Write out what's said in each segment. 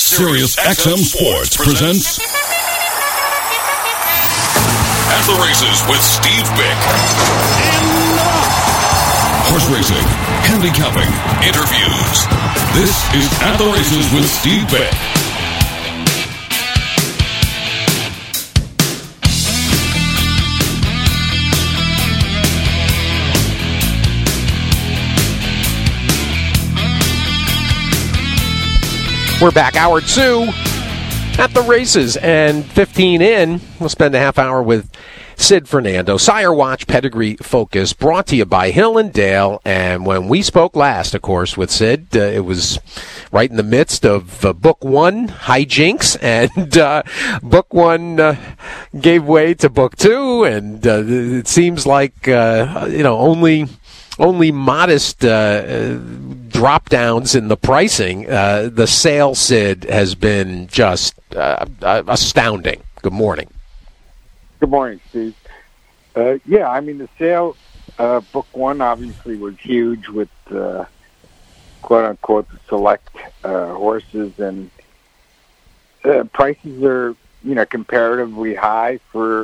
Sirius XM Sports presents At the Races with Steve Bick. Horse racing, handicapping, interviews. This is At the Races with Steve Bick. We're back, hour two, At the Races, and 15 in. We'll spend a half hour with Sid Fernando. Sire Watch Pedigree Focus, brought to you by Hill and Dale. And when we spoke last, of course, with Sid, it was right in the midst of Book One, Hijinks, and Book One gave way to Book Two, and it seems like, only modest drop downs in the pricing. The sale, Sid, has been just astounding. Good morning. Good morning, Steve. The sale, Book One obviously was huge with quote-unquote select horses, and prices are, comparatively high for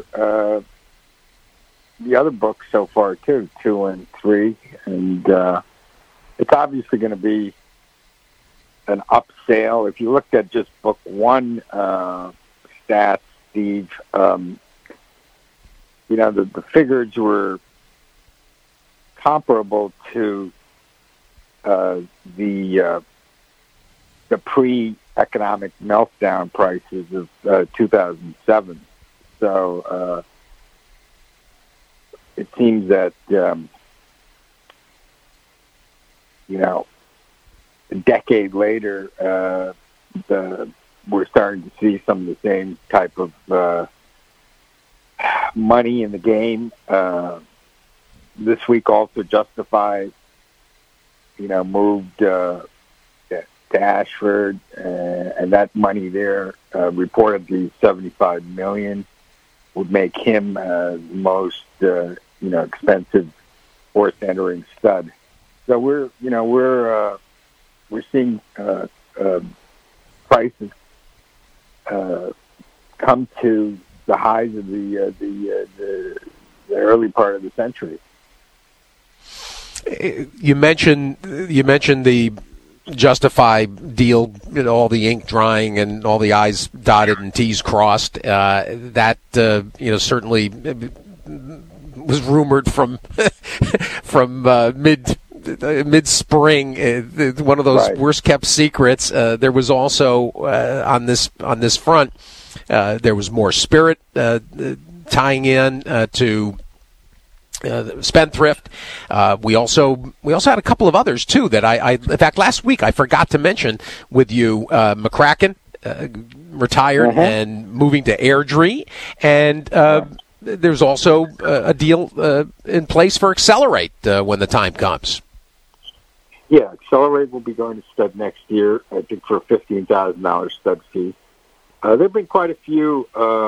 the other books so far, too, 2 and 3. And it's obviously going to be an up sale. If you looked at just Book One stats, Steve, the figures were comparable to the pre-economic meltdown prices of 2007. So it seems that, a decade later, we're starting to see some of the same type of money in the game. This week also Justify, moved to Ashford, and that money there, reportedly $75 million, would make him the most expensive horse entering stud. So we're seeing prices come to the highs of the early part of the century. You mentioned the Justify deal, all the ink drying and all the I's dotted and T's crossed. That certainly was rumored from mid-spring, one of those worst kept secrets. There was also on this front, there was more Spirit tying in to Spendthrift. We also had a couple of others too that I in fact last week I forgot to mention with you. McCracken retired and moving to Airdrie, and there's also a deal in place for Accelerate when the time comes. Yeah, Accelerate will be going to stud next year, I think, for a $15,000 stud fee. There have been quite a few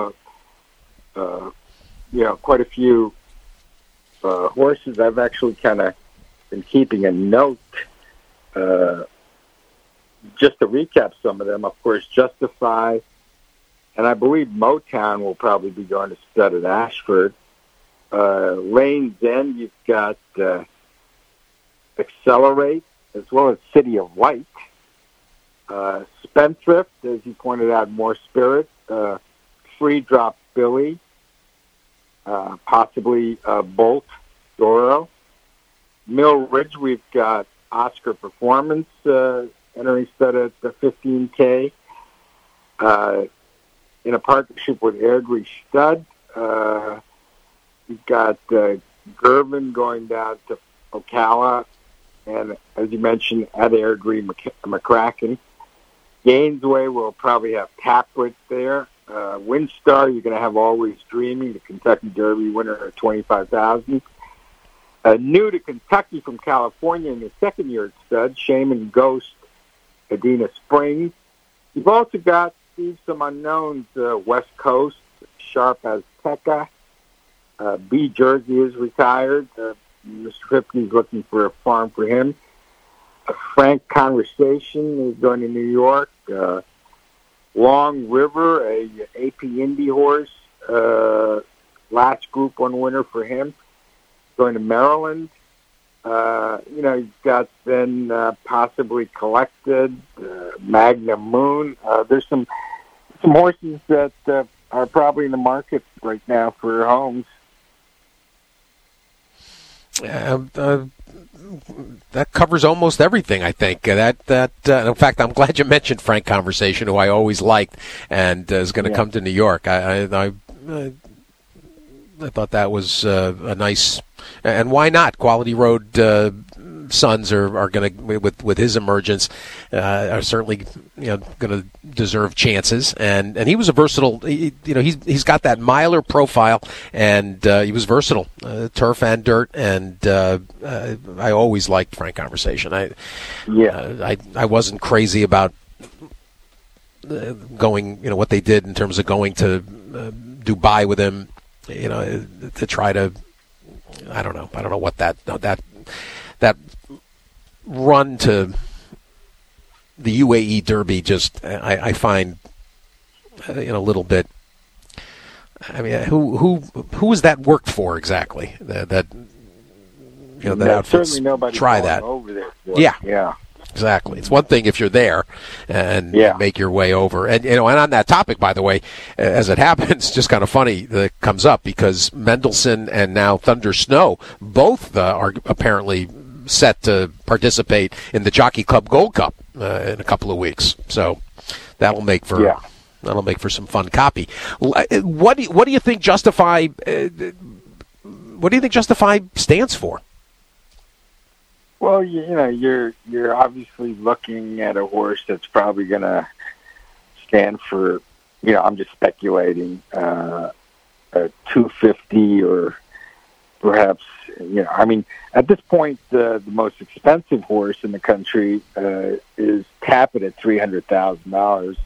horses. I've actually kind of been keeping a note just to recap some of them. Of course, Justify, and I believe Motown will probably be going to stud at Ashford. Lane's End, you've got Accelerate, as well as City of Light. Spendthrift, as you pointed out, more Spirit. Free Drop Billy. Possibly Bolt Doro. Mill Ridge, we've got Oscar Performance entering stud at the $15K. In a partnership with Airdrie Stud, we've got Gervin going down to Ocala, and as you mentioned, at Airdrie, McCracken. Gainesway will probably have Tapwit there. Windstar, you're going to have Always Dreaming, the Kentucky Derby winner at $25,000. New to Kentucky from California in the second year at stud, Shaman Ghost, Adena Springs. You've also got, Steve, some unknowns, West Coast, Sharp Azteca. B. Jersey is retired. Mr. Kripke is looking for a farm for him. Frank Conversation is going to New York. Long River, a AP Indy horse, last Group 1 winner for him, going to Maryland. He's got then possibly Collected, Magna Moon. There's some horses that are probably in the market right now for homes. That covers almost everything, I think. In fact, I'm glad you mentioned Frank Conversation, who I always liked, and is going to come to New York. I thought that was a nice, and why not? Quality Road sons are going to, with his emergence, are certainly going to deserve chances. And he was a versatile. He's got that miler profile, and he was versatile, turf and dirt. And I always liked Frank Conversation. I wasn't crazy about going. What they did in terms of going to Dubai with him. To try to, I don't know what that run to the UAE Derby just I find a little bit. I mean, who was that worked for exactly? That outfits certainly nobody try that over there. Yeah. Exactly. It's one thing if you're there and make your way over. And and on that topic, by the way, as it happens, just kind of funny that it comes up because Mendelssohn and now Thunder Snow both are apparently set to participate in the Jockey Club Gold Cup in a couple of weeks. So that'll make for some fun copy. What do you think Justify? What do you think Justify stands for? Well, you're obviously looking at a horse that's probably going to stand for, I'm just speculating, a 250 or perhaps, at this point, the most expensive horse in the country is Tapit at $300,000.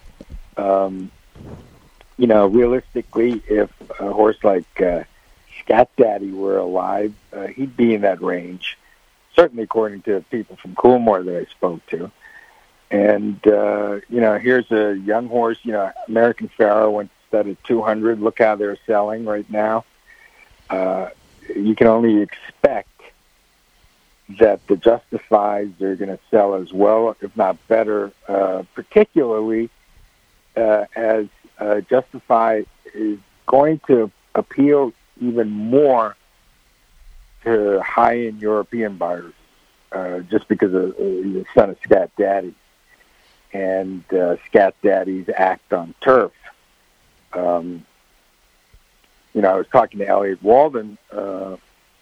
Realistically, if a horse like Scat Daddy were alive, he'd be in that range. Certainly according to people from Coolmore that I spoke to. And, here's a young horse, American Pharoah went stud at 200. Look how they're selling right now. You can only expect that the Justifies are going to sell as well, if not better, particularly as Justify is going to appeal even more to high-end European buyers, just because of the son of Scat Daddy and Scat Daddy's act on turf. I was talking to Elliot Walden the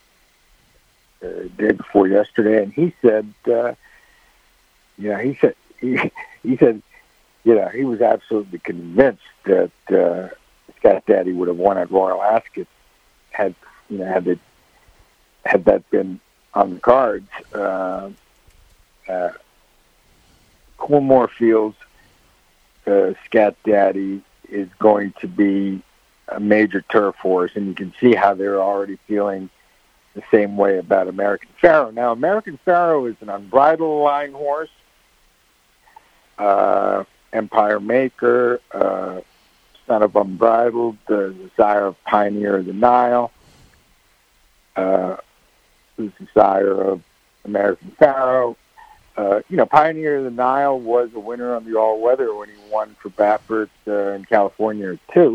day before yesterday, and he said, he was absolutely convinced that Scat Daddy would have won at Royal Ascot had that been on the cards. Coolmore feels Scat Daddy is going to be a major turf horse, and you can see how they're already feeling the same way about American Pharoah. Now, American Pharoah is an unbridled line horse. Empire Maker, son of Unbridled, the sire of Pioneer of the Nile, who's the sire of American Pharoah. Pioneer of the Nile was a winner on the all-weather when he won for Baffert in California too.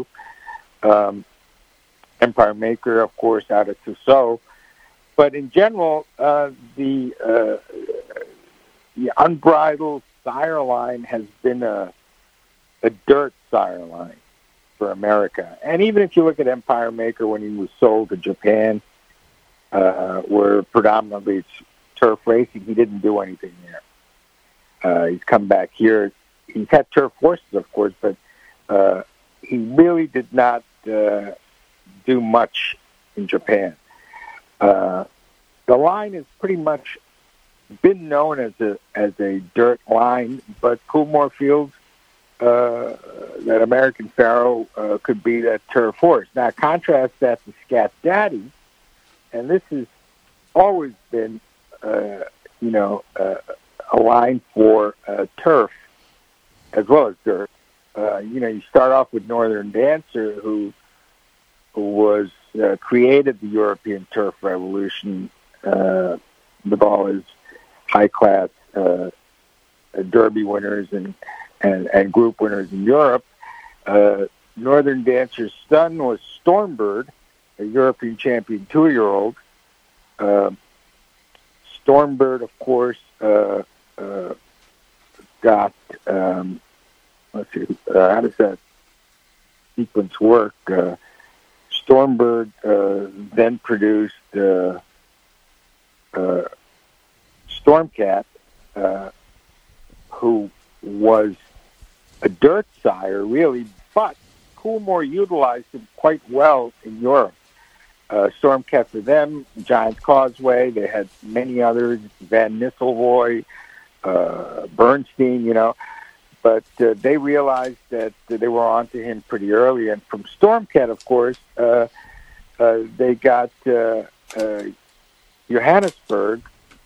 Empire Maker, of course, out of Tussauds. But in general, the unbridled sire line has been a dirt sire line for America. And even if you look at Empire Maker when he was sold to Japan, where predominantly it's turf racing, he didn't do anything there. He's come back here. He's had turf horses, of course, but he really did not do much in Japan. The line has pretty much been known as a dirt line, but Coolmore feels that American Pharoah could be that turf horse. Now, contrast that to Scat Daddy, and this has always been, a line for turf as well as dirt. you start off with Northern Dancer, who was created the European turf revolution with all his high-class Derby winners and group winners in Europe. Northern Dancer's son was Stormbird, a European champion 2-year-old. Stormbird, of course, got, let's see, how does that sequence work? Stormbird then produced Stormcat, who was a dirt sire, really, but Coolmore utilized him quite well in Europe. Stormcat for them, Giant's Causeway, they had many others, Van Nistelrooy, Bernstein, but they realized that they were onto him pretty early. And from Stormcat, of course, they got Johannesburg.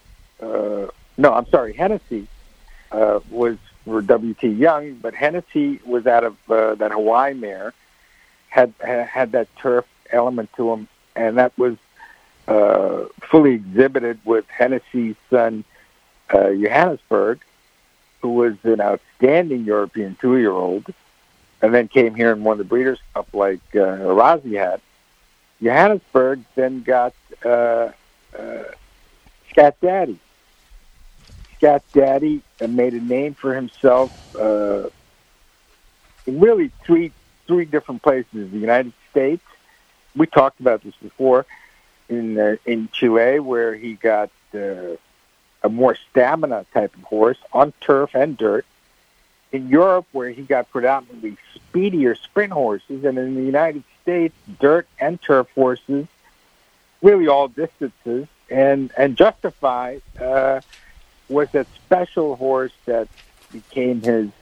Hennessy was for W.T. Young, but Hennessy was out of that Hawaii mare, had that turf element to him, and that was fully exhibited with Hennessy's son, Johannesburg, who was an outstanding European 2-year-old, and then came here and won the Breeders' Cup like Razi had. Johannesburg then got Scat Daddy. Scat Daddy made a name for himself in really three different places. The United States, we talked about this before, in Chile, where he got a more stamina type of horse on turf and dirt. In Europe, where he got predominantly speedier sprint horses, and in the United States, dirt and turf horses, really all distances. And Justify was that special horse that became his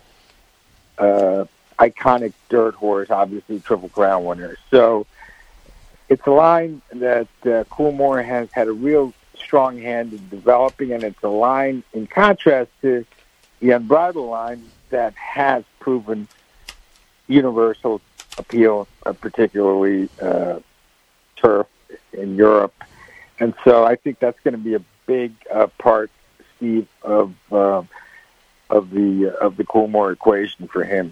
iconic dirt horse, obviously Triple Crown winner. So it's a line that Coolmore has had a real strong hand in developing, and it's a line in contrast to the Unbridled line that has proven universal appeal, particularly turf in Europe. And so I think that's going to be a big part, Steve, of the Coolmore equation for him.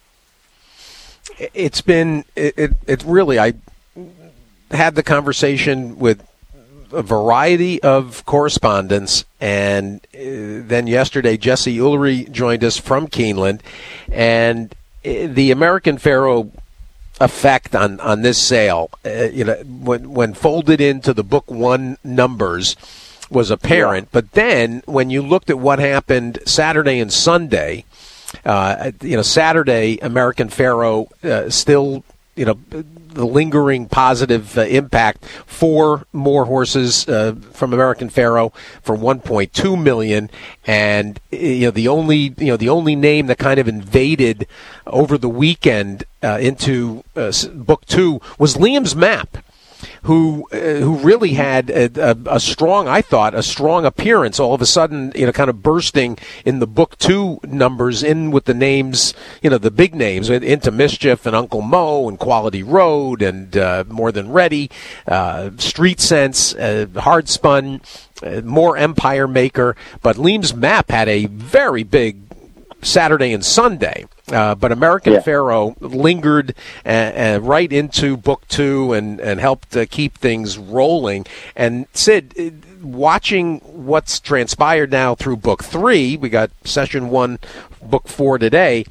It's been it really. I had the conversation with a variety of correspondents, and then yesterday Jesse Ullery joined us from Keeneland, and the American Pharoah effect on this sale, when folded into the Book 1 numbers, was apparent. Yeah. But then when you looked at what happened Saturday and Sunday, Saturday American Pharoah still, the lingering positive impact. 4 more horses from American Pharoah for $1.2 million, and the only name that kind of invaded over the weekend into Book 2 was Liam's Map, who really had a strong appearance all of a sudden, kind of bursting in the Book 2 numbers, in with the names, the big names, Into Mischief and Uncle Mo and Quality Road and More Than Ready, Street Sense, Hard Spun, more Empire Maker. But Liam's Map had a very big Saturday and Sunday. But American Pharoah lingered right into Book 2 and helped keep things rolling. And Sid, watching what's transpired now through Book 3, we got Session 1, Book 4 today.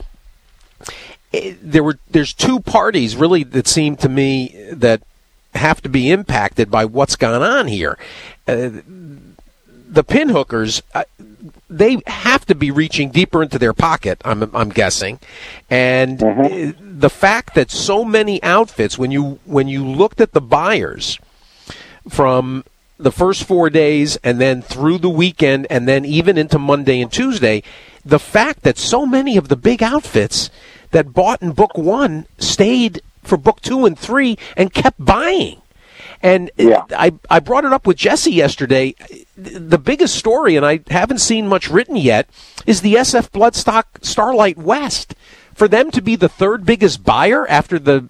There's 2 parties really that seem to me that have to be impacted by what's gone on here. The pinhookers, they have to be reaching deeper into their pocket, I'm guessing, and the fact that so many outfits, when you looked at the buyers from the first 4 days and then through the weekend and then even into Monday and Tuesday, the fact that so many of the big outfits that bought in Book 1 stayed for Book 2 and 3 and kept buying. And I brought it up with Jesse yesterday. The biggest story, and I haven't seen much written yet, is the SF Bloodstock Starlight West for them to be the third biggest buyer after the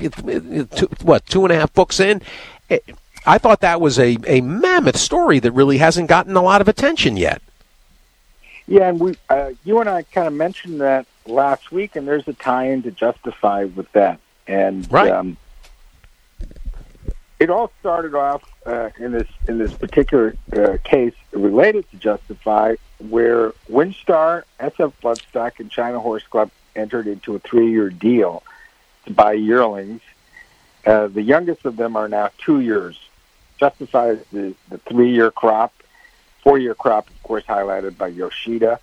2.5 books in, I thought that was a mammoth story that really hasn't gotten a lot of attention yet. Yeah, and you and I kind of mentioned that last week, and there's a tie-in to Justify with that. And right. It all started off in this particular case related to Justify, where WinStar, SF Bloodstock, and China Horse Club entered into a 3-year deal to buy yearlings. The youngest of them are now 2 years. Justify is the 3-year crop, 4-year crop, of course, highlighted by Yoshida.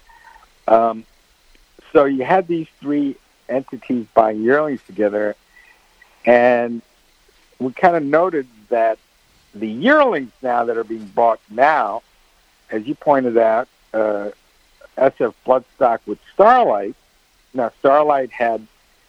So you had these 3 entities buying yearlings together, and we kind of noted that the yearlings now that are being bought now, as you pointed out, SF Bloodstock with Starlight. Now, Starlight had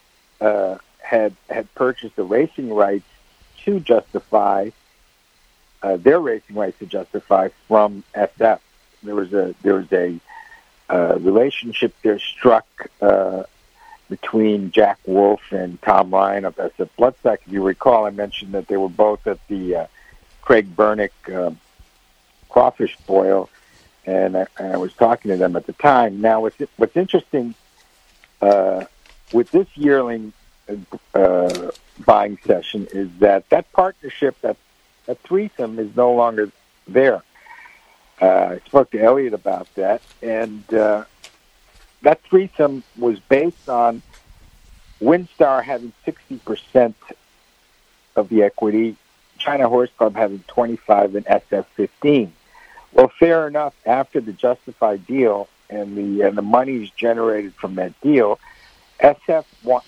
purchased the racing rights to Justify, their racing rights to Justify from SF. There was a relationship there struck between Jack Wolf and Tom Ryan of SF Bloodstock. If you recall, I mentioned that they were both at the Craig Bernick crawfish boil, and I was talking to them at the time. Now, what's interesting with this yearling buying session is that partnership, that threesome, is no longer there. I spoke to Elliot about that, and that threesome was based on WinStar having 60% of the equity, China Horse Club having 25, and SF 15. Well, fair enough. After the Justified deal and the monies generated from that deal, SF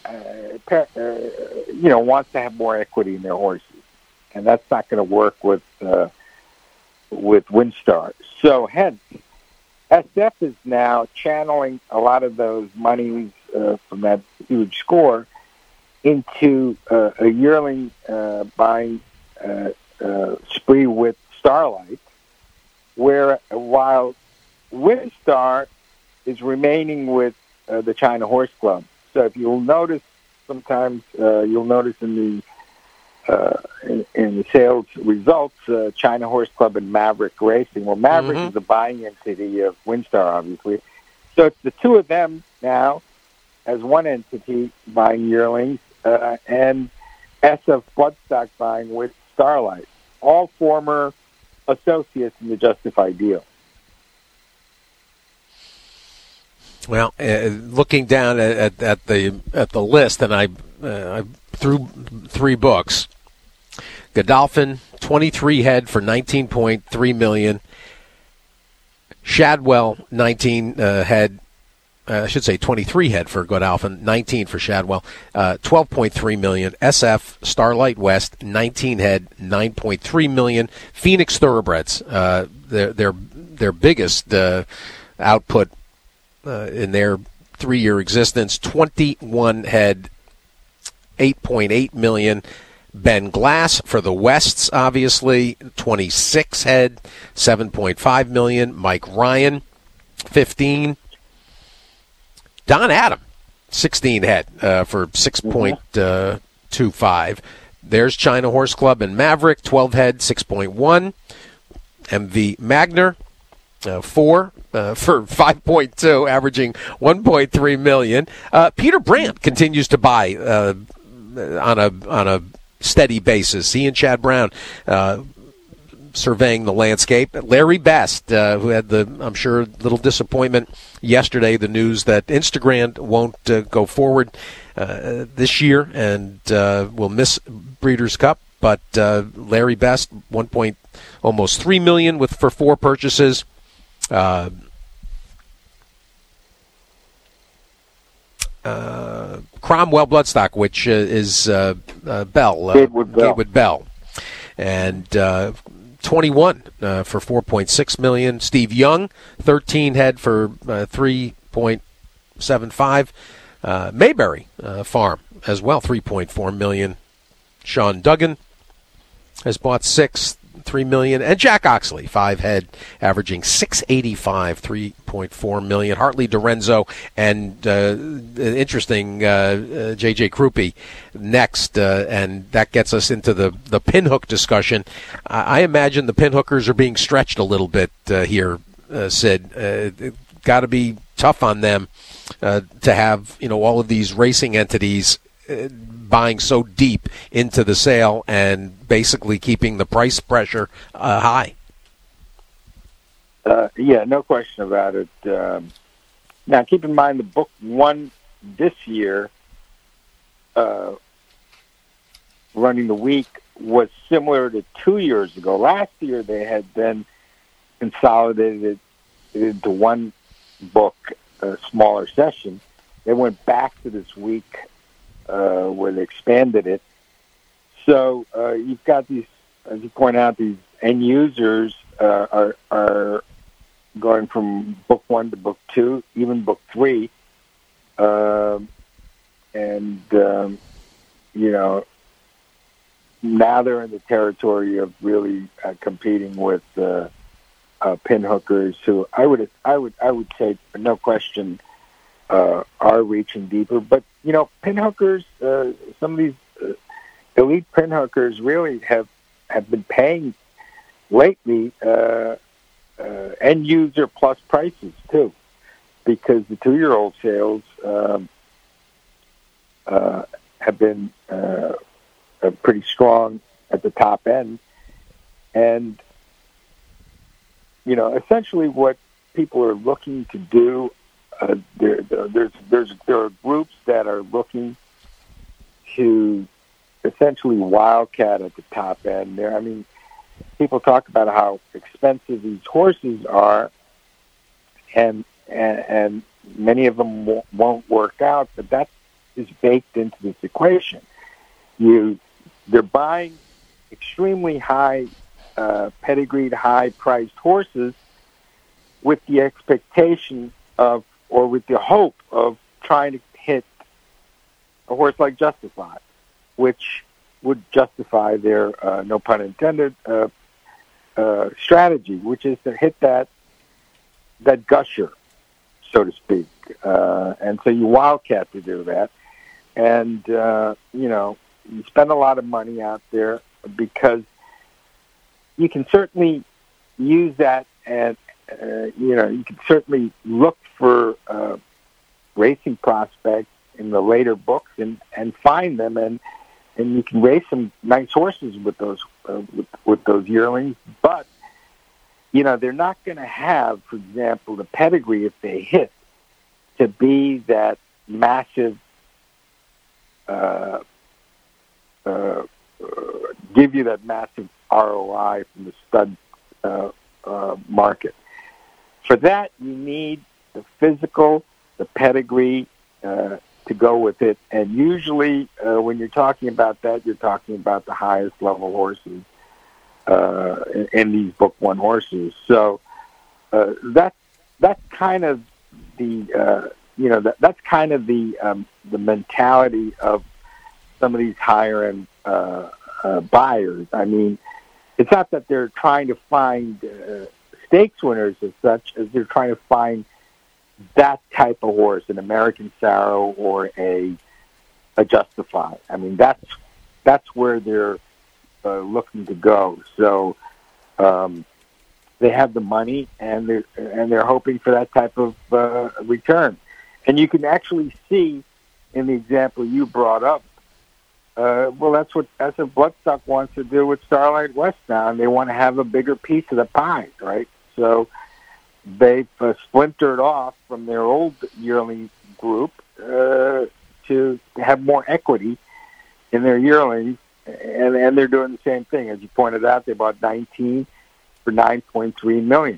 wants to have more equity in their horses, and that's not going to work with WinStar. So hence, SF is now channeling a lot of those monies from that huge score into a yearling buying spree with Starlight, while WinStar is remaining with the China Horse Club. So if you'll notice, sometimes you'll notice in the sales results, China Horse Club and Maverick Racing. Well, Maverick is the buying entity of WinStar, obviously. So it's the two of them now as one entity buying yearlings, and SF Bloodstock buying with Starlight, all former associates in the Justified deal. Well, looking down at the list, and I threw 3 books. Godolphin, 23 head for $19.3 million. Shadwell, 19 head. I should say 23 head for Godolphin, 19 for Shadwell, $12.3 million. SF Starlight West, 19 head, $9.3 million. Phoenix Thoroughbreds, their biggest output in their 3-year existence, 21 head, $8.8 million. Ben Glass for the Wests, obviously, 26 head, $7.5 million. Mike Ryan, 15. Don Adam, 16 head for $6.25. There's China Horse Club and Maverick, 12 head, $6.1. MV Magner, 4 for $5.2, averaging $1.3 million. Peter Brandt continues to buy on a steady basis. He and Chad Brown surveying the landscape. Larry Best, who had I'm sure, little disappointment yesterday, the news that Instagram won't go forward this year and will miss Breeders' Cup. But Larry Best, almost $3 million for 4 purchases. Cromwell Bloodstock, which is Gatewood Bell, and 21 for $4.6 million. Steve Young, 13 head for $3.75. Mayberry Farm as well, $3.4 million. Sean Duggan has bought 6. $3 million, and Jack Oxley, 5 head, averaging $685, $3.4 million. Hartley Dorenzo and interesting J.J. Krupe next, and that gets us into the pinhook discussion. I imagine the pinhookers are being stretched a little bit here, Sid. Got to be tough on them to have all of these racing entities buying so deep into the sale and basically keeping the price pressure high. Yeah, no question about it. Now, keep in mind the book one this year, running the week, was similar to 2 years ago. Last year they had then consolidated it into one book, a smaller session. They went back to this week where they expanded it. So you've got these, as you point out, these end users are going from book one to book two, even book three. Now they're in the territory of really competing with pinhookers, who I would say, no question, are reaching deeper. But pinhookers, some of these elite pinhookers really have been paying lately end user plus prices too, because the 2-year-old sales have been pretty strong at the top end, and essentially what people are looking to do. There are groups that are looking to essentially wildcat at the top end. There, I mean, people talk about how expensive these horses are, and many of them won't work out. But that is baked into this equation. They're buying extremely high, pedigreed, high-priced horses with the expectation of, or with the hope of, trying to hit a horse like Justify, which would justify their, no pun intended, strategy, which is to hit that gusher, so to speak. And so you wildcat to do that. And, you spend a lot of money out there because you can certainly use that, and you can certainly look for racing prospects in the later books and find them, and you can race some nice horses with those yearlings. But they're not going to have, for example, the pedigree, if they hit, to be that massive. Give you that massive ROI from the stud market. For that, you need the physical, the pedigree to go with it. And usually, when you're talking about that, you're talking about the highest level horses in these book one horses. So that's kind of the that's kind of the mentality of some of these higher end buyers. I mean, it's not that they're trying to find stakes winners as such as they're trying to find that type of horse, an American Pharoah or a Justify. I mean, that's where they're looking to go. So they have the money, and they're hoping for that type of return. And you can actually see in the example you brought up. That's what Bloodstock wants to do with Starlight West now, and they want to have a bigger piece of the pie, right? So they've splintered off from their old yearling group to have more equity in their yearlings, and they're doing the same thing. As you pointed out, they bought 19 for $9.3 million.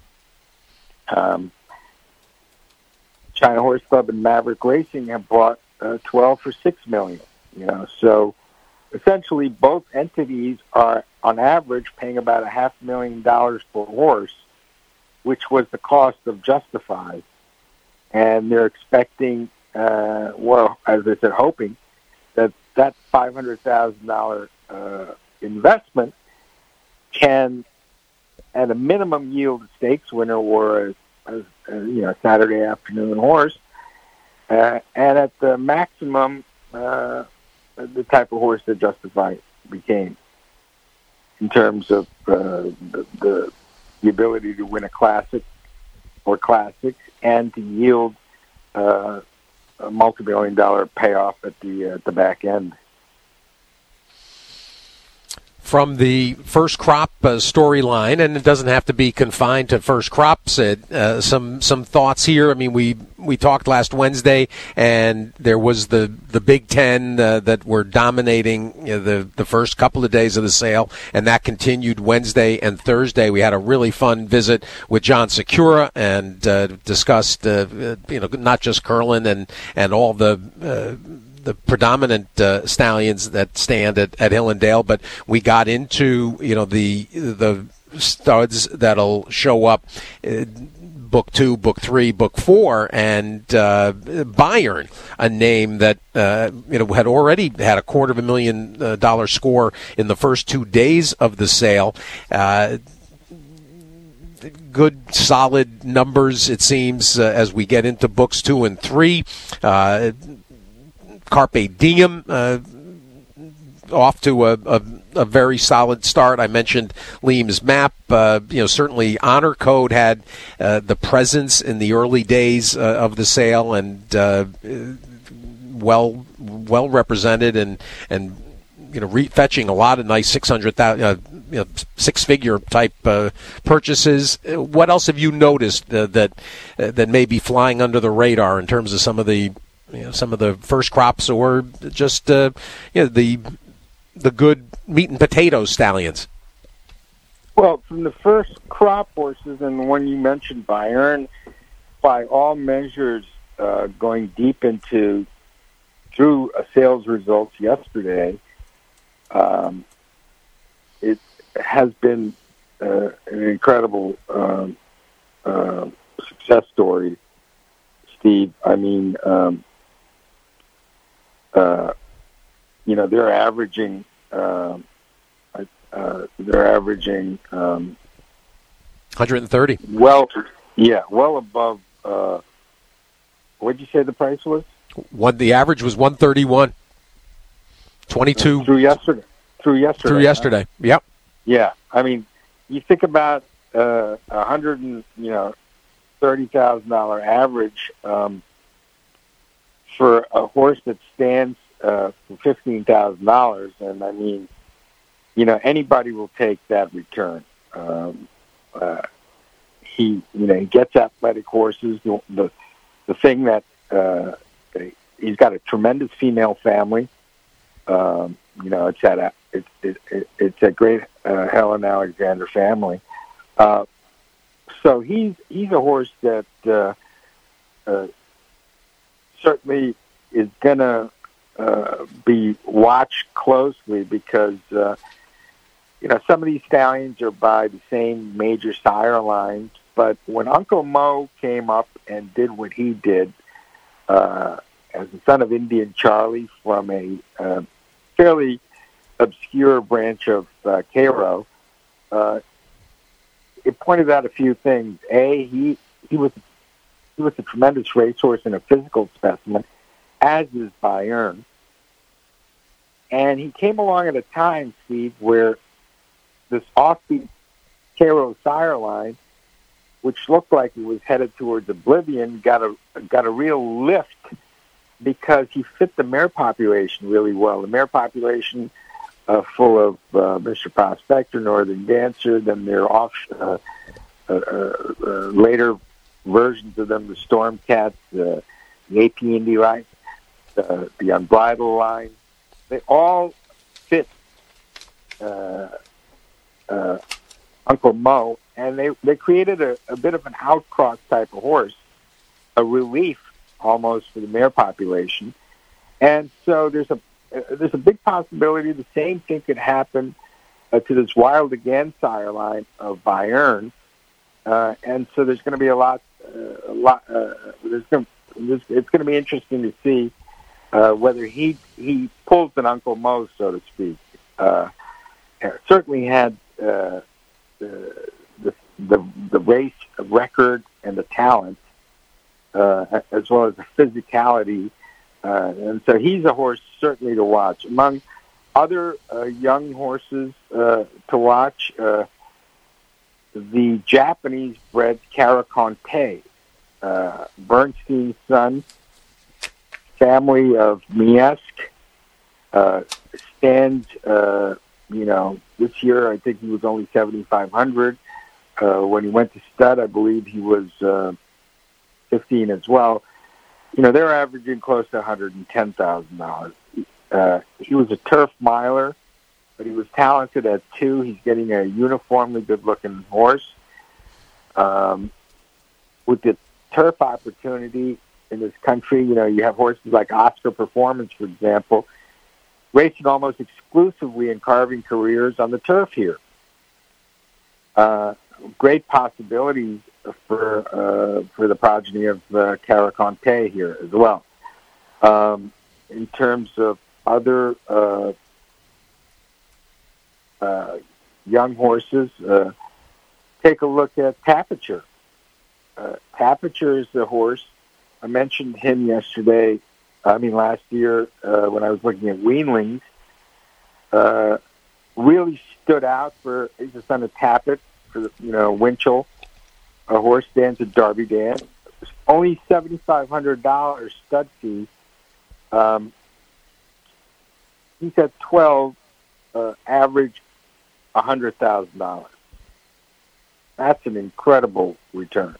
China Horse Club and Maverick Racing have bought 12 for $6 million. So essentially both entities are on average paying about $500,000 per horse, which was the cost of Justify. And they're expecting, as I said, hoping that $500,000 investment can, at a minimum, yield a stakes winner or a Saturday afternoon horse, and at the maximum, the type of horse that Justify became, in terms of the ability to win a classic or classics and to yield a multi-billion-dollar payoff at the back end. From the first crop storyline, and it doesn't have to be confined to first crop, Sid, some thoughts here. I mean, we talked last Wednesday, and there was the Big Ten that were dominating the first couple of days of the sale, and that continued Wednesday and Thursday. We had a really fun visit with John Secura and discussed not just Curlin and all the predominant stallions that stand at Hillendale, but we got into the studs that'll show up book 2, book 3, book 4, and Bayern, a name that had already had a $250,000 score in the first 2 days of the sale. Good, solid numbers, it seems, as we get into books 2 and 3. Carpe Diem off to a very solid start. I mentioned Liam's Map. Certainly Honor Code had the presence in the early days of the sale, and well represented, and fetching a lot of nice 600,000 six-figure type purchases. What else have you noticed that may be flying under the radar in terms of some of the first crops, or just the good meat and potatoes stallions? Well, from the first crop horses, and the one you mentioned, Bayern, by all measures, going deep through sales results yesterday, it has been an incredible success story, Steve. I mean, they're averaging 130. Well above. What did you say the price was? The average was 131. 22 through yesterday. Through yesterday. Yep. Yeah. I mean, you think about $130,000 average for a horse that stands for $15,000, and I mean, anybody will take that return. He gets athletic horses. The thing that he's got a tremendous female family. It's a great Helen Alexander family. So he's a horse that certainly is going to be watched closely, because some of these stallions are by the same major sire lines. But when Uncle Mo came up and did what he did as the son of Indian Charlie from a fairly obscure branch of Cairo, it pointed out a few things. A, he was a tremendous racehorse and a physical specimen, as is Bayern. And he came along at a time, Steve, where this offbeat Cairo sire line, which looked like it was headed towards oblivion, got a real lift, because he fit the mare population really well. The mare population full of Mr. Prospector, Northern Dancer, then their later versions of them, the Stormcats, the AP Indy line, the Unbridled line. They all fit Uncle Mo, and they created a bit of an outcross type of horse, a relief almost for the mare population. And so there's a big possibility the same thing could happen to this Wild Again sire line of Bayern. And so there's going to be it's going to be interesting to see whether he pulls an Uncle Mo, so to speak. Certainly had the race record and the talent, as well as the physicality. And so he's a horse certainly to watch. Among other young horses to watch, the Japanese-bred Karakonte, Bernstein's son, family of Miesk, stands, this year I think he was only 7,500. When he went to stud, I believe he was 15 as well. They're averaging close to $110,000. He was a turf miler, but he was talented at 2. He's getting a uniformly good-looking horse. With the turf opportunity in this country, you have horses like Oscar Performance, for example, racing almost exclusively in carving careers on the turf here. Great possibilities for the progeny of Karakonte here as well. In terms of other young horses, take a look at Tapiture. Tapiture is the horse. I mentioned him last year when I was looking at weanlings. Really stood out he's the son of Tappet, for Winchell. A horse stands at Derby Dan. Only $7,500 stud fee. He's at 12, average $100,000. That's an incredible return.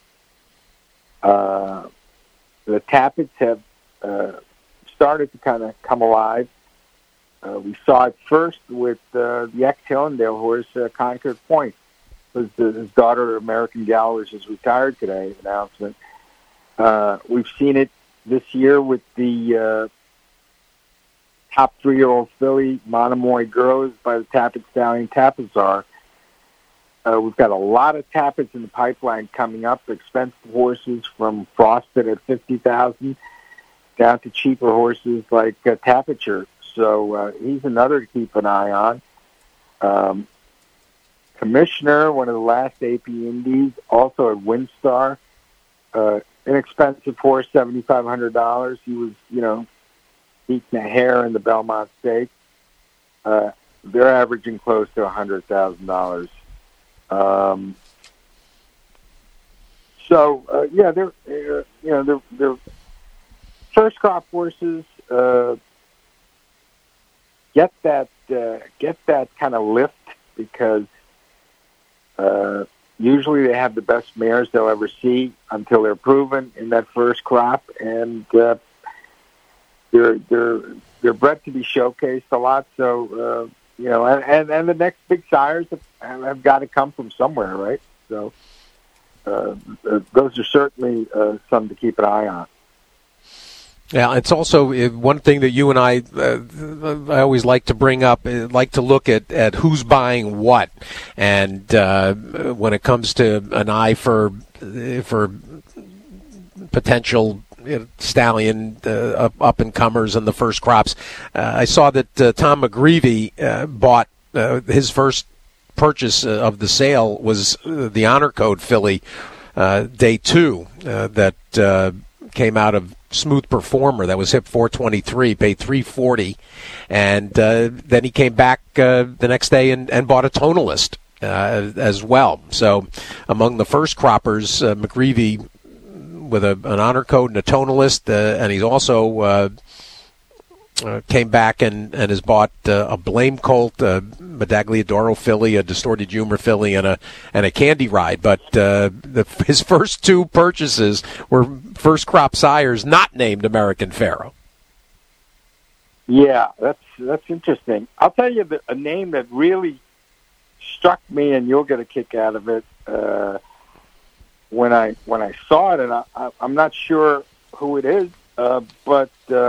The Tappets have started to kind of come alive. We saw it first with the ex-Hillendale horse, Concord Point. His daughter, American Gallowers, is retired today, announcement. We've seen it this year with the top 3-year-old filly, Monomoy Girls, by the Tappet stallion Tapazar. We've got a lot of Tappets in the pipeline coming up, expensive horses from Frosted at $50,000 down to cheaper horses like Tapiture. So he's another to keep an eye on. Commissioner, one of the last AP Indies, also at Windstar, inexpensive horse, $7,500. He was, beating a hare in the Belmont Stakes. They're averaging close to $100,000. They're first crop horses. Get that kind of lift because usually they have the best mares they'll ever see until they're proven in that first crop, and they're bred to be showcased a lot. So and the next big sires have got to come from somewhere, right? So those are certainly some to keep an eye on. Yeah, it's also one thing that you and I always like to bring up, like to look at who's buying what. And when it comes to an eye for potential stallion up-and-comers in the first crops, I saw that Tom McGreevy bought his first purchase of the sale was the Honor Code filly, Day 2, that came out of Smooth Performer. That was hip 423, paid $340, and then he came back the next day and bought a Tonalist as well. So among the first croppers, McGreevy with an Honor Code and a Tonalist, and he's also came back and has bought a Blame Colt, a Medagliadoro filly, a Distorted Humor filly, and a Candy Ride. But his first 2 purchases were first crop sires not named American Pharoah. Yeah, that's interesting. I'll tell you a name that really struck me, and you'll get a kick out of it when I saw it, and I'm not sure who it is, but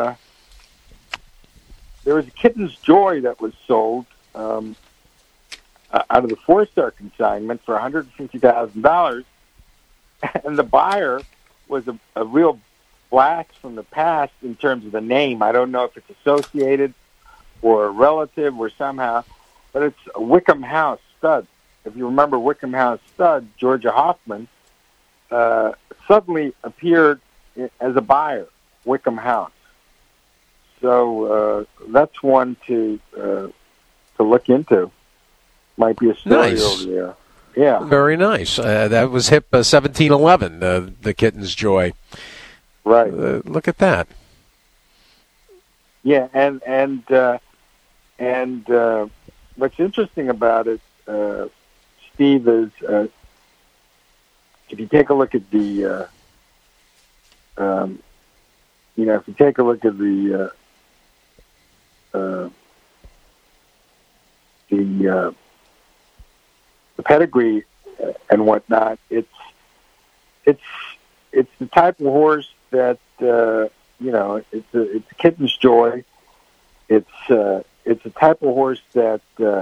there was a Kitten's Joy that was sold out of the 4-star consignment for $150,000, and the buyer was a real blast from the past in terms of the name. I don't know if it's associated or a relative or somehow, but it's Wickham House, Stud. If you remember Wickham House Stud, Georgia Hoffman suddenly appeared as a buyer, Wickham House. So that's one to look into. Might be a story over there. Yeah. Very nice. That was HIP 1711, the Kitten's Joy. Right. Look at that. Yeah, and what's interesting about it, Steve, is if you take a look at the, if you take a look at the pedigree and whatnot, it's the type of horse that it's a Kitten's Joy. It's a type of horse that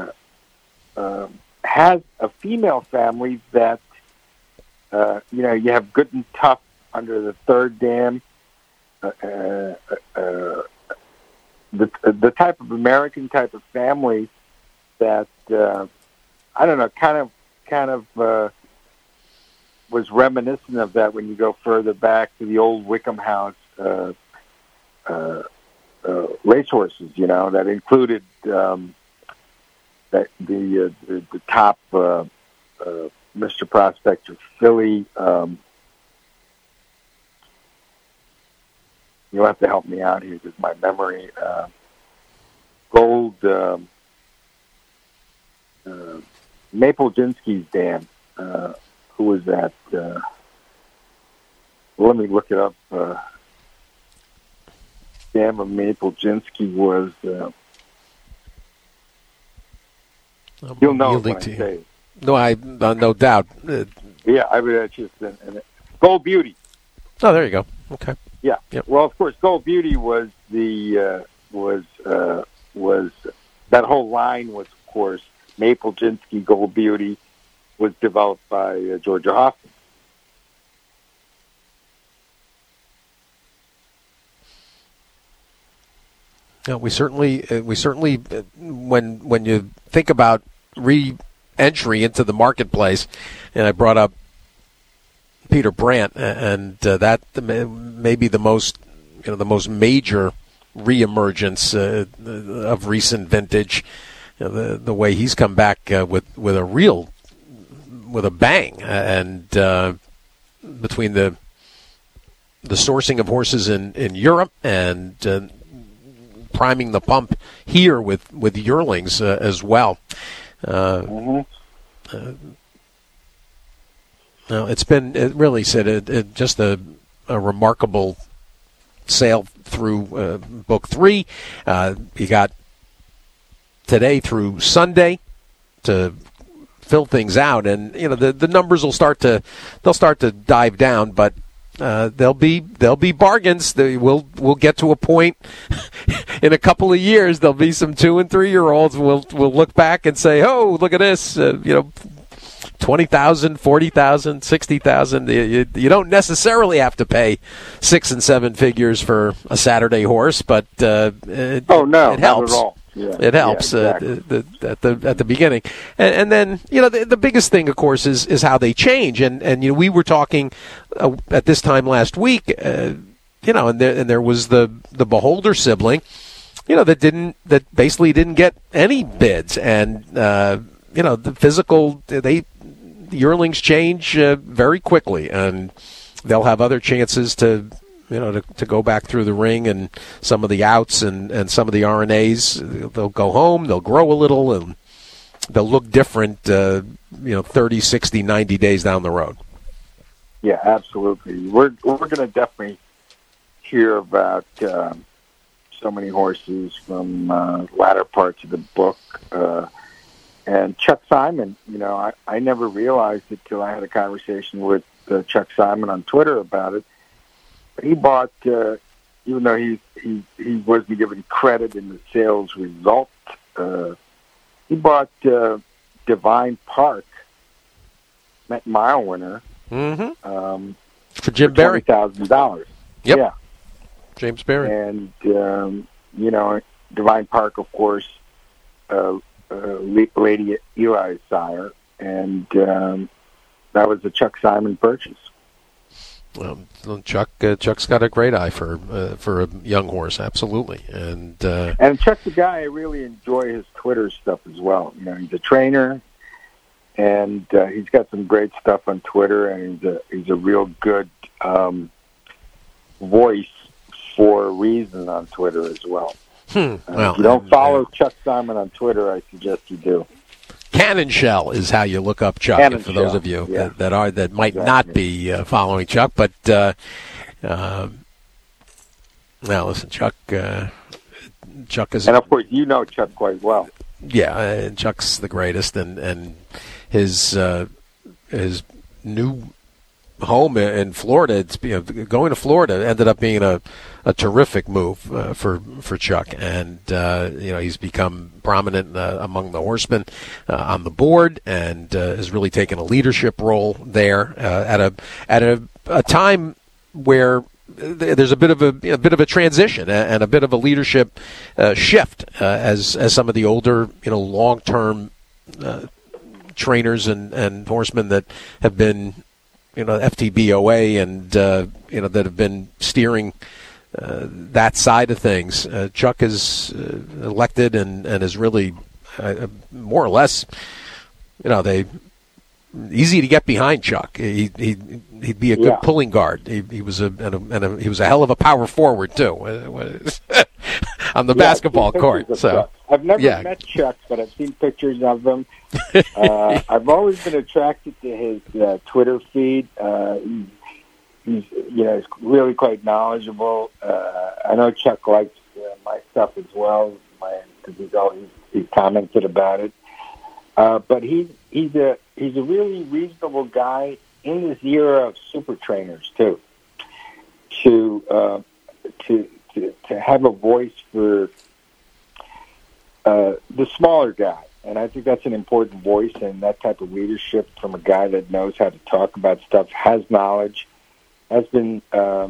has a female family that you have Good and Tough under the third dam. The type of American type of family that I don't know, kind of was reminiscent of that when you go further back to the old Wickham House racehorses, that included that the top Mr. Prospector filly. You'll have to help me out here with my memory. Gold Maple Jinsky's dam. Who was that? Let me look it up. Dam of Maple Jinsky was. You'll know when I say it. No, no doubt. Yeah, I mean, it's just Gold Beauty. Oh, there you go. Okay. Yeah. Yep. Well, of course, Gold Beauty was the was that whole line was, of course, Maple Jinsky. Gold Beauty was developed by Georgia Hoffman. Yeah, we certainly when you think about re-entry into the marketplace, and I brought up Peter Brandt, and that may be the most major reemergence of recent vintage. The way he's come back with a bang, and between the sourcing of horses in Europe and priming the pump here with yearlings as well. It's been just a remarkable sail through Book 3. You got today through Sunday to fill things out, and the numbers will start to dive down, but there'll be bargains. We'll get to a point in a couple of years. There'll be some 2 and 3 year olds. We'll look back and say, "Oh, look at this!" 20,000, 40,000, 60,000. You don't necessarily have to pay 6 and 7 figures for a Saturday horse, but it helps. Not at all. Yeah. It helps exactly. at the beginning, and then the biggest thing, of course, is how they change. And we were talking at this time last week, and there was the Beholder sibling, that basically didn't get any bids, and the physical the yearlings change very quickly, and they'll have other chances to go back through the ring, and some of the outs and some of the RNAs, they'll go home, they'll grow a little, and they'll look different, 30, 60, 90 days down the road. Yeah, absolutely. We're going to definitely hear about so many horses from latter parts of the book. And Chuck Simon, I never realized it till I had a conversation with Chuck Simon on Twitter about it. He bought, even though he wasn't given credit in the sales result, he bought Divine Park, Met Mile winner, for Jim Barry, $20,000. Yep. Yeah, James Barry, and Divine Park, of course, Lady Eli's sire, and that was a Chuck Simon purchase. Well, Chuck's got a great eye for a young horse, absolutely, and Chuck's a guy I really enjoy his Twitter stuff as well. He's a trainer, and he's got some great stuff on Twitter, and he's a real good voice for a reason on Twitter as well. Well, if you don't follow Chuck Simon on Twitter, I suggest you do. Cannon Shell is how you look up Chuck. Cannon for those Shell, of you yeah. that might Exactly. not be following Chuck, but now listen, Chuck is, and of course you know Chuck quite well. Yeah, Chuck's the greatest, and his new home in Florida. It's, going to Florida ended up being a terrific move for Chuck, and he's become prominent among the horsemen on the board, and has really taken a leadership role there at a time where there's a bit of a transition and a bit of a leadership shift as some of the older long-term trainers and horsemen that have been FTBOA and that have been steering that side of things. Chuck is elected and is really more or less, they easy to get behind Chuck. He'd be a good pulling guard. He was he was a hell of a power forward too on the basketball court. So I've never met Chuck, but I've seen pictures of him. I've always been attracted to his Twitter feed. He's really quite knowledgeable. I know Chuck likes my stuff as well because he's commented about it. But he's a really reasonable guy in this era of super trainers too. To have a voice for the smaller guy. And I think that's an important voice, and that type of leadership from a guy that knows how to talk about stuff, has knowledge, has been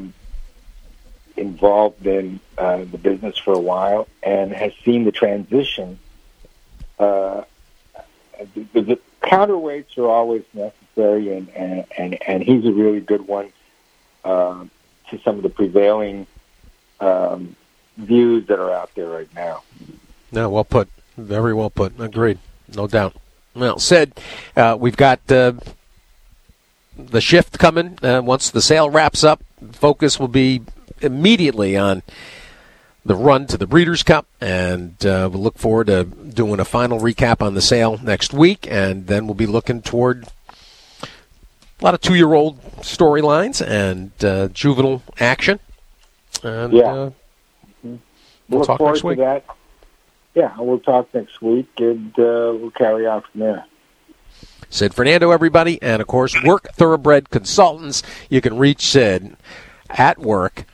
involved in the business for a while, and has seen the transition. The counterweights are always necessary, and he's a really good one to some of the prevailing views that are out there right now. No, well put. Very well put. Agreed. No doubt. Well, Sid, we've got the shift coming. Once the sale wraps up, focus will be immediately on the run to the Breeders' Cup, and we'll look forward to doing a final recap on the sale next week, and then we'll be looking toward a lot of 2-year-old storylines and juvenile action. And we'll talk next week. To that. Yeah, we'll talk next week, and we'll carry on from there. Sid Fernando, everybody, and, of course, Work Thoroughbred Consultants. You can reach Sid at work,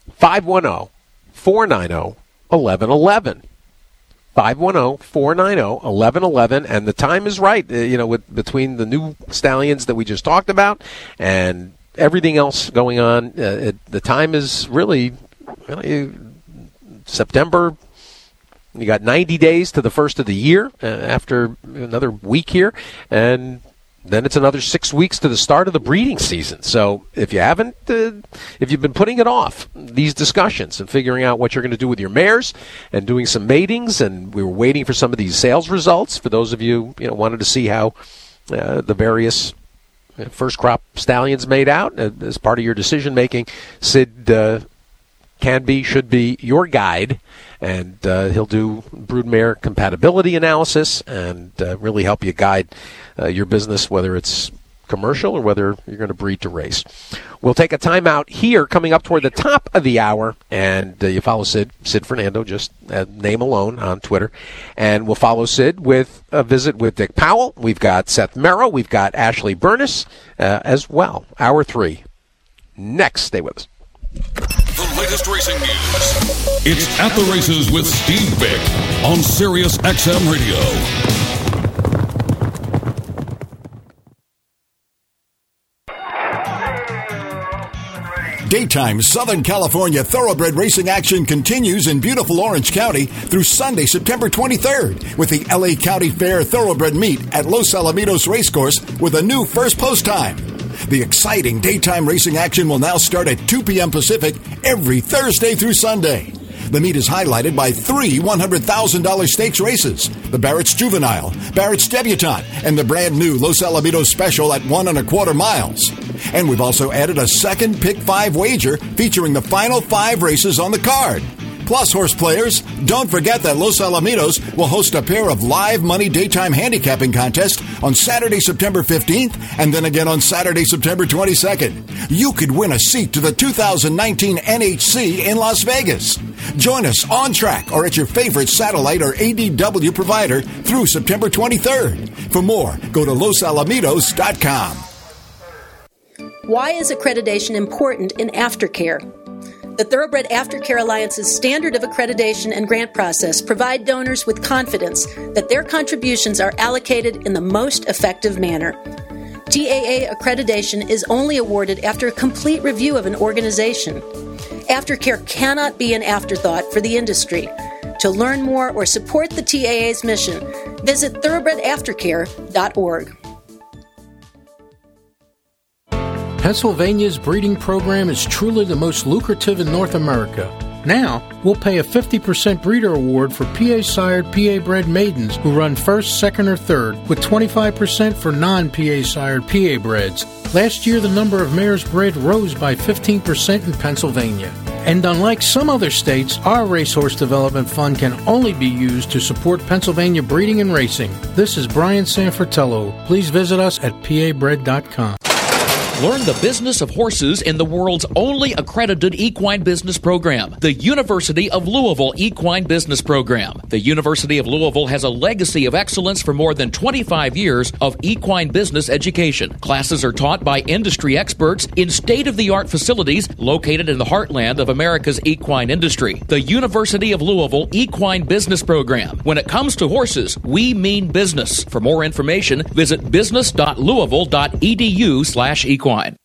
510-490-1111. 510-490-1111, and the time is right, between the new stallions that we just talked about and everything else going on. The time is really September. You got 90 days to the first of the year after another week here, and then it's another 6 weeks to the start of the breeding season. So if you haven't, if you've been putting it off, these discussions and figuring out what you're going to do with your mares and doing some matings, and we were waiting for some of these sales results for those of you, wanted to see how the various first crop stallions made out as part of your decision making, Sid should be your guide, and he'll do broodmare compatibility analysis and really help you guide your business, whether it's commercial or whether you're going to breed to race. We'll take a time out here coming up toward the top of the hour, and you follow Sid Fernando, just name alone on Twitter, and we'll follow Sid with a visit with Dick Powell. We've got Seth Merrow, we've got Ashley Burness as well. Hour 3 next. Stay with us. The latest racing news. It's At the Races with Steve Bick on Sirius XM Radio. Daytime Southern California thoroughbred racing action continues in beautiful Orange County through Sunday, September 23rd with the LA County Fair Thoroughbred Meet at Los Alamitos Racecourse with a new first post time. The exciting daytime racing action will now start at 2 p.m. Pacific every Thursday through Sunday. The meet is highlighted by 3 $100,000 stakes races, the Barrett's Juvenile, Barrett's Debutante, and the brand new Los Alamitos Special at 1 1/4 miles. And we've also added a second Pick 5 wager featuring the final 5 races on the card. Plus, horse players, don't forget that Los Alamitos will host a pair of live money daytime handicapping contests on Saturday, September 15th, and then again on Saturday, September 22nd. You could win a seat to the 2019 NHC in Las Vegas. Join us on track or at your favorite satellite or ADW provider through September 23rd. For more, go to losalamitos.com. Why is accreditation important in aftercare? The Thoroughbred Aftercare Alliance's standard of accreditation and grant process provide donors with confidence that their contributions are allocated in the most effective manner. TAA accreditation is only awarded after a complete review of an organization. Aftercare cannot be an afterthought for the industry. To learn more or support the TAA's mission, visit thoroughbredaftercare.org. Pennsylvania's breeding program is truly the most lucrative in North America. Now, we'll pay a 50% breeder award for PA-sired, PA-bred maidens who run first, second, or third, with 25% for non-PA-sired PA-breds. Last year, the number of mares bred rose by 15% in Pennsylvania. And unlike some other states, our Racehorse Development Fund can only be used to support Pennsylvania breeding and racing. This is Brian Sanfratello. Please visit us at pabred.com. Learn the business of horses in the world's only accredited equine business program, the University of Louisville Equine Business Program. The University of Louisville has a legacy of excellence for more than 25 years of equine business education. Classes are taught by industry experts in state-of-the-art facilities located in the heartland of America's equine industry. The University of Louisville Equine Business Program. When it comes to horses, we mean business. For more information, visit business.louisville.edu/equine.